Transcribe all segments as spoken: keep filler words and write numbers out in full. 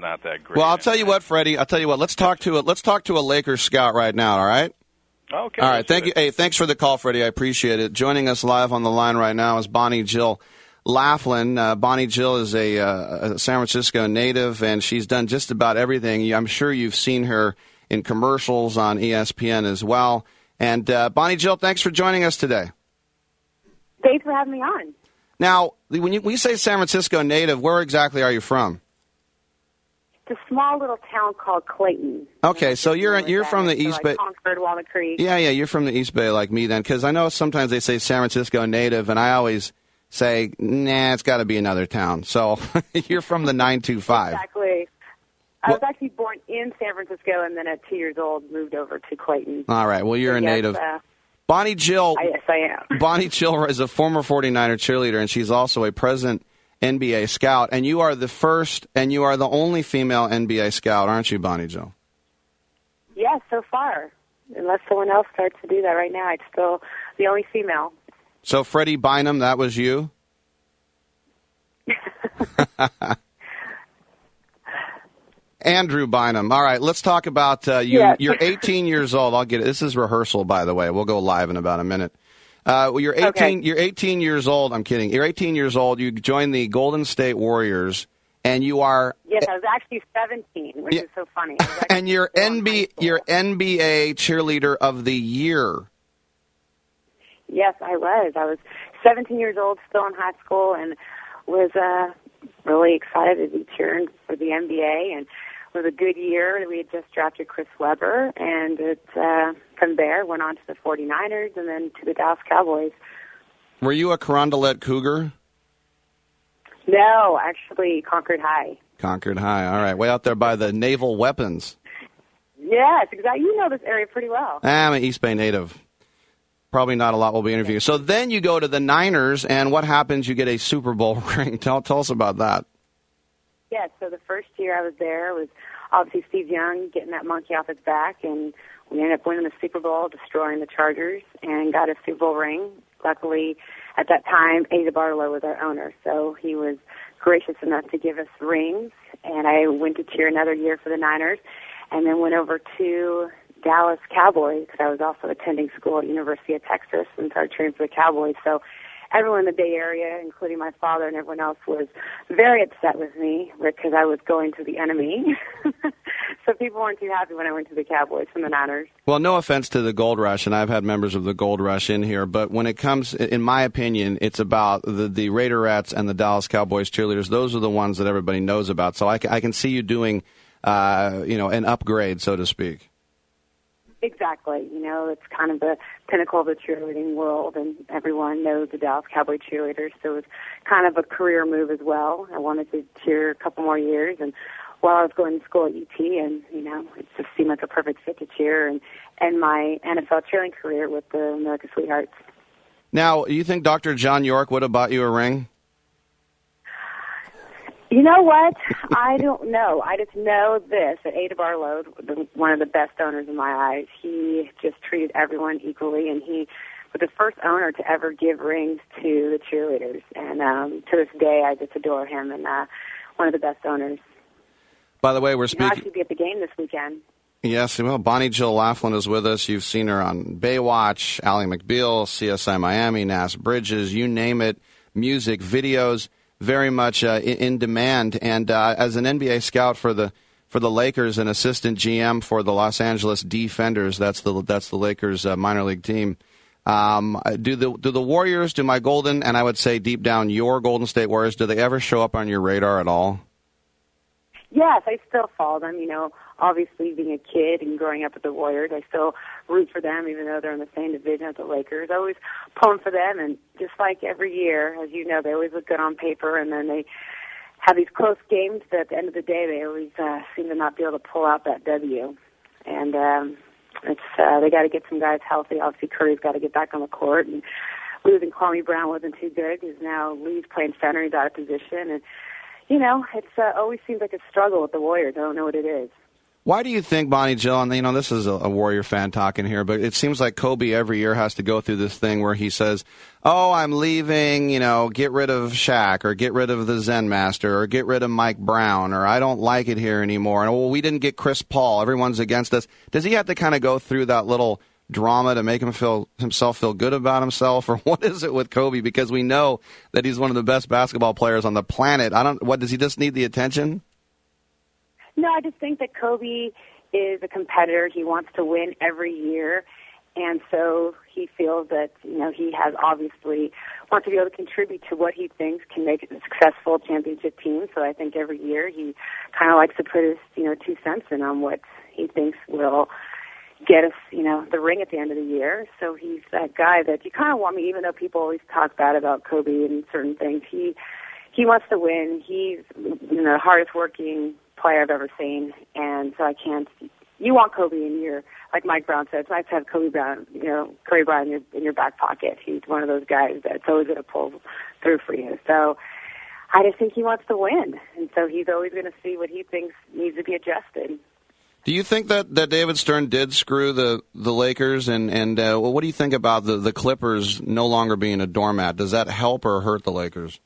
not that great. Well, I'll tell you what, Freddie. I'll tell you what. Let's talk to a let's talk to a Lakers scout right now. All right. Okay. All right. Thank you. Hey, thanks for the call, Freddie. I appreciate it. Joining us live on the line right now is Bonnie Jill Laughlin. Uh, Bonnie Jill is a, uh, a San Francisco native, and she's done just about everything. I'm sure you've seen her in commercials on E S P N as well. And uh, Bonnie Jill, thanks for joining us today. Thanks for having me on. Now, when you, when you say San Francisco native, where exactly are you from? It's a small little town called Clayton. Okay, so you're you're from the so East like Bay. Concord, Walnut Creek. Yeah, yeah, you're from the East Bay like me then, because I know sometimes they say San Francisco native, and I always say, nah, it's got to be another town. So you're from the nine two five. Exactly. I Well, was actually born in San Francisco, and then at two years old moved over to Clayton. all right, well, you're So a yes, native. Uh, Bonnie Jill, I, yes, I am. Bonnie Jill is a former forty-niner cheerleader, and she's also a present N B A scout. And you are the first and you are the only female N B A scout, aren't you, Bonnie Jill? Yes, so far. Unless someone else starts to do that right now, it's still the only female. So Freddie Bynum, that was you? Andrew Bynum. All right, let's talk about uh, you. Yes. You're eighteen years old. I'll get it. This is rehearsal, by the way. We'll go live in about a minute. Uh, well, you're eighteen. Okay. You're eighteen years old. I'm kidding. You're eighteen years old. You joined the Golden State Warriors, and you are. Yes, I was actually seventeen, which Yeah. is so funny. I was actually And you're still in N B. high school. You're N B A cheerleader of the year. Yes, I was. I was seventeen years old, still in high school, and was uh, really excited to be cheering for the N B A. And it was a good year. We had just drafted Chris Webber, and it, uh, from there went on to the forty-niners and then to the Dallas Cowboys. Were you a Carondelet Cougar? No, actually, Concord High. Concord High. All right, way out there by the naval weapons. Yes, exactly. You know this area pretty well. I'm an East Bay native. Probably not a lot will be interviewing. So then you go to the Niners, and what happens? You get a Super Bowl ring. Tell tell us about that. Yes, so the first year I was there was obviously Steve Young getting that monkey off his back, and we ended up winning the Super Bowl, destroying the Chargers, and got a Super Bowl ring. Luckily, at that time, Ada Barlow was our owner, so he was gracious enough to give us rings, and I went to cheer another year for the Niners, and then went over to Dallas Cowboys, because I was also attending school at University of Texas and started cheering for the Cowboys. So everyone in the Bay Area, including my father and everyone else, was very upset with me because I was going to the enemy. So people weren't too happy when I went to the Cowboys from the Niners. Well, no offense to the Gold Rush, and I've had members of the Gold Rush in here, but when it comes, in my opinion, it's about the, the Raiderettes and the Dallas Cowboys cheerleaders. Those are the ones that everybody knows about. So I, can- I can see you doing, uh, you know, an upgrade, so to speak. Exactly. You know, it's kind of the pinnacle of the cheerleading world, and everyone knows the Dallas Cowboy cheerleaders, so it was kind of a career move as well. I wanted to cheer a couple more years, and while I was going to school at U T, and, you know, it just seemed like a perfect fit to cheer and end my N F L cheerleading career with the American Sweethearts. Now, you think Doctor John York would have bought you a ring? You know what? I don't know. I just know this, that Ada Barlow, the, one of the best owners in my eyes, he just treated everyone equally, and he was the first owner to ever give rings to the cheerleaders. And um, to this day, I just adore him, and uh, one of the best owners. By the way, we're I'll speaking... actually be at the game this weekend. Yes, well, Bonnie Jill Laughlin is with us. You've seen her on Baywatch, Ally McBeal, C S I Miami, Nass Bridges, you name it, music, videos, very much uh, in, in demand. And uh, as an N B A scout for the for the Lakers and assistant G M for the Los Angeles Defenders, that's the that's the Lakers uh, minor league team. Um, do the do the Warriors, do my Golden, and I would say deep down your Golden State Warriors, do they ever show up on your radar at all? Yes, I still follow them. You know, obviously being a kid and growing up with the Warriors, I still root for them, even though they're in the same division as the Lakers. I always pulling for them, and just like every year, as you know, they always look good on paper, and then they have these close games, but at the end of the day, they always uh, seem to not be able to pull out that W. And um, it's uh, they got to get some guys healthy. Obviously, Curry's got to get back on the court, and losing Kwame Brown wasn't too good because now Lee's playing center, he's out of position, and you know, it's uh, always seems like a struggle with the Warriors. I don't know what it is. Why do you think, Bonnie Jill, and you know this is a, a Warrior fan talking here, but it seems like Kobe every year has to go through this thing where he says, oh, I'm leaving, you know, get rid of Shaq, or get rid of the Zen Master, or get rid of Mike Brown, or I don't like it here anymore, and well, we didn't get Chris Paul, everyone's against us. Does he have to kind of go through that little drama to make him feel himself feel good about himself, or what is it with Kobe? Because we know that he's one of the best basketball players on the planet. I don't. What does he just need the attention? No, I just think that Kobe is a competitor. He wants to win every year, and so he feels that, you know, he has obviously wants to be able to contribute to what he thinks can make it a successful championship team. So I think every year he kind of likes to put his, you know, two cents in on what he thinks will get us, you know, the ring at the end of the year. So he's that guy that you kind of want me, even though people always talk bad about Kobe and certain things, he he wants to win. He's, you know, the hardest working player I've ever seen, and so I can't. You want Kobe in your, like Mike Brown said, it's nice to have Kobe Brown, you know, Kobe Bryant in your, in your back pocket. He's one of those guys that's always going to pull through for you. So I just think he wants to win, and so he's always going to see what he thinks needs to be adjusted. Do you think that, that David Stern did screw the, the Lakers, and and uh, well, what do you think about the, the Clippers no longer being a doormat? Does that help or hurt the Lakers?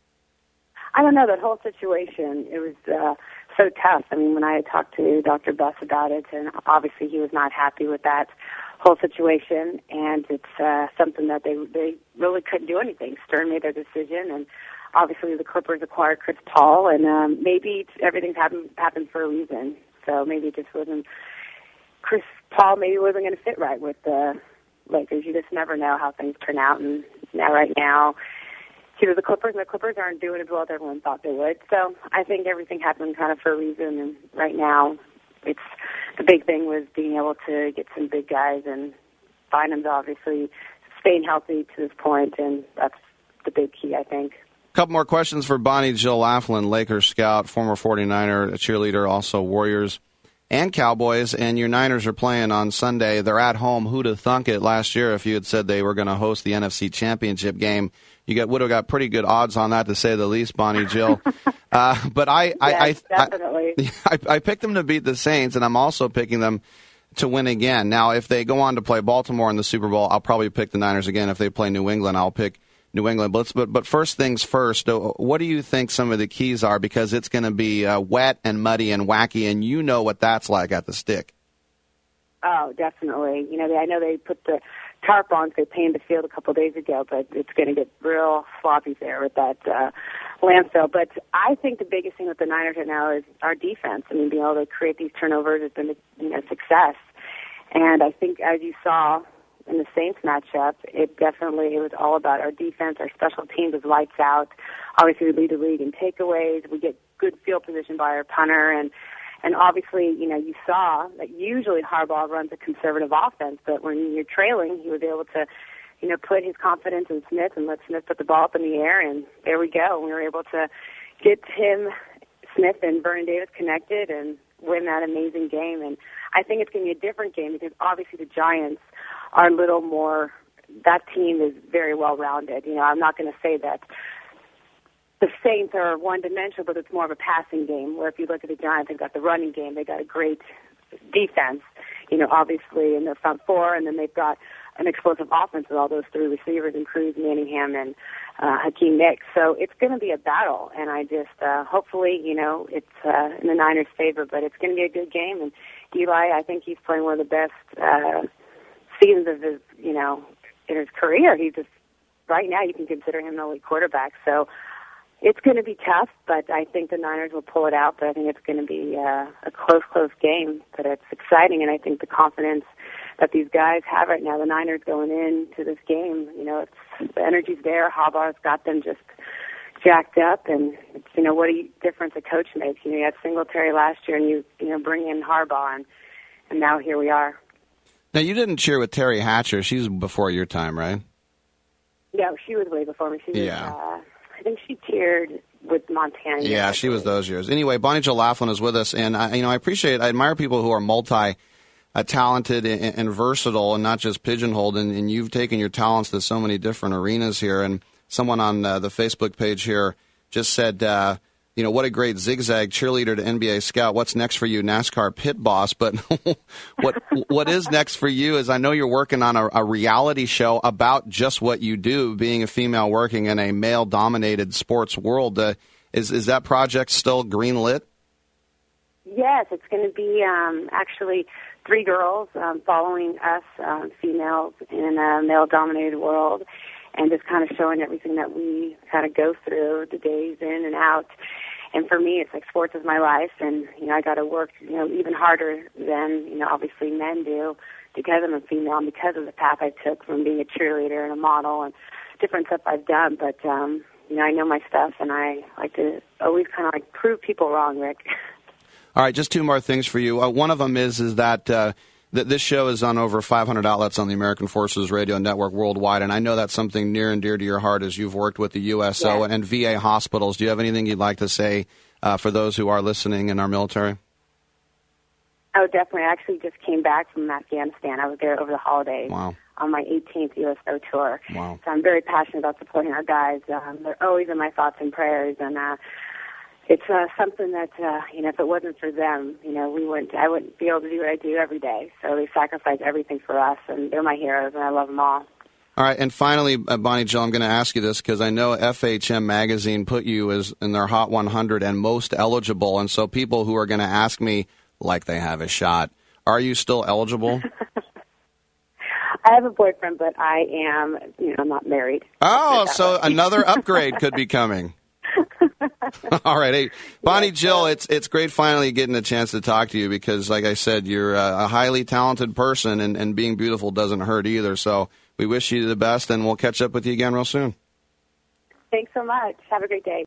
I don't know, that whole situation. It was. Uh, So tough. I mean, when I talked to Doctor Buss about it, and obviously he was not happy with that whole situation, and it's uh, something that they they really couldn't do anything. Stern made their decision, and obviously the Clippers acquired Chris Paul, and um, maybe everything's happened happened for a reason. So maybe it just wasn't Chris Paul. Maybe wasn't going to fit right with the Lakers. You just never know how things turn out, and now right now. You know, the Clippers, and the Clippers aren't doing as well as everyone thought they would. So I think everything happened kind of for a reason, and right now it's the big thing was being able to get some big guys, and Bynum's obviously staying healthy to this point, and that's the big key, I think. A couple more questions for Bonnie Jill Laughlin, Lakers scout, former forty-niner, cheerleader, also Warriors and Cowboys, and your Niners are playing on Sunday. They're at home. Who'd have thunk it last year if you had said they were going to host the N F C Championship game? You got, would have got pretty good odds on that, to say the least, Bonnie Jill. uh, but I, I, yes, I, definitely. I, I picked them to beat the Saints, and I'm also picking them to win again. Now, if they go on to play Baltimore in the Super Bowl, I'll probably pick the Niners again. If they play New England, I'll pick New England. But but, but first things first, what do you think some of the keys are? Because it's going to be uh, wet and muddy and wacky, and you know what that's like at the Stick. Oh, definitely. You know, they, I know they put the tarp on, so they painted the field a couple of days ago, but it's going to get real sloppy there with that uh, landfill. But I think the biggest thing with the Niners right now is our defense. I mean, being able to create these turnovers has been a you know, success. And I think, as you saw in the Saints matchup, it definitely it was all about our defense. Our special teams was lights out. Obviously, we lead the league in takeaways. We get good field position by our punter, and And obviously, you know, you saw that usually Harbaugh runs a conservative offense, but when you're trailing, he was able to, you know, put his confidence in Smith and let Smith put the ball up in the air, and there we go. We were able to get him, Smith, and Vernon Davis connected and win that amazing game. And I think it's going to be a different game because obviously the Giants are a little more, that team is very well-rounded. You know, I'm not going to say that the Saints are one-dimensional, but it's more of a passing game, where if you look at the Giants, they've got the running game, they've got a great defense, you know, obviously in their front four, and then they've got an explosive offense with all those three receivers, and Cruz, Manningham, and uh, Hakeem Nicks. So it's going to be a battle, and I just, uh, hopefully, you know, it's uh, in the Niners' favor, but it's going to be a good game, and Eli, I think he's playing one of the best uh, seasons of his, you know, in his career. He's just, right now, you can consider him an elite quarterback, so it's going to be tough, but I think the Niners will pull it out. But I think it's going to be uh, a close, close game. But it's exciting, and I think the confidence that these guys have right now, the Niners going into this game, you know, it's, the energy's there. Harbaugh's got them just jacked up, and it's, you know, what a difference a coach makes. You know, you had Singletary last year, and you you know bring in Harbaugh, and, and now here we are. Now, you didn't cheer with Terry Hatcher. She was before your time, right? No, she was way before me. She was, yeah. Uh, I think she cheered with Montana. Yeah, she was those years. Anyway, Bonnie Jill Laughlin is with us, and I, you know, I appreciate, I admire people who are multi-talented and, and versatile, and not just pigeonholed. And, and you've taken your talents to so many different arenas here. And someone on uh, the Facebook page here just said, uh, you know, what a great zigzag cheerleader to N B A scout. What's next for you, NASCAR pit boss? But what what is next for you is I know you're working on a, a reality show about just what you do, being a female working in a male-dominated sports world. Uh, is is that project still green-lit? Yes, it's going to be um, actually three girls um, following us, um, females, in a male-dominated world, and just kind of showing everything that we kind of go through, the days in and out. And for me, it's like sports is my life, and, you know, I got to work, you know, even harder than, you know, obviously men do because I'm a female and because of the path I took from being a cheerleader and a model and different stuff I've done. But, um, you know, I know my stuff, and I like to always kind of like prove people wrong, Rick. All right, just two more things for you. Uh, one of them is is that uh, th- this show is on over five hundred outlets on the American Forces Radio Network worldwide, and I know that's something near and dear to your heart as you've worked with the U S O yes. and V A hospitals. Do you have anything you'd like to say uh, for those who are listening in our military? Oh, definitely. I actually just came back from Afghanistan. I was there over the holidays. Wow. On my eighteenth U S O tour. Wow. So I'm very passionate about supporting our guys. Um, they're always in my thoughts and prayers, and uh, it's uh, something that, uh, you know, if it wasn't for them, you know, we wouldn't, I wouldn't be able to do what I do every day. So they sacrifice everything for us, and they're my heroes, and I love them all. All right, and finally, uh, Bonnie Jill, I'm going to ask you this because I know F H M Magazine put you as in their Hot one hundred and most eligible, and so people who are going to ask me, like they have a shot, are you still eligible? I have a boyfriend, but I am, you know, not married. Oh, so another upgrade could be coming. All right. Hey, Bonnie Jill, it's it's great finally getting a chance to talk to you because, like I said, you're a, a highly talented person, and, and being beautiful doesn't hurt either. So we wish you the best, and we'll catch up with you again real soon. Thanks so much. Have a great day.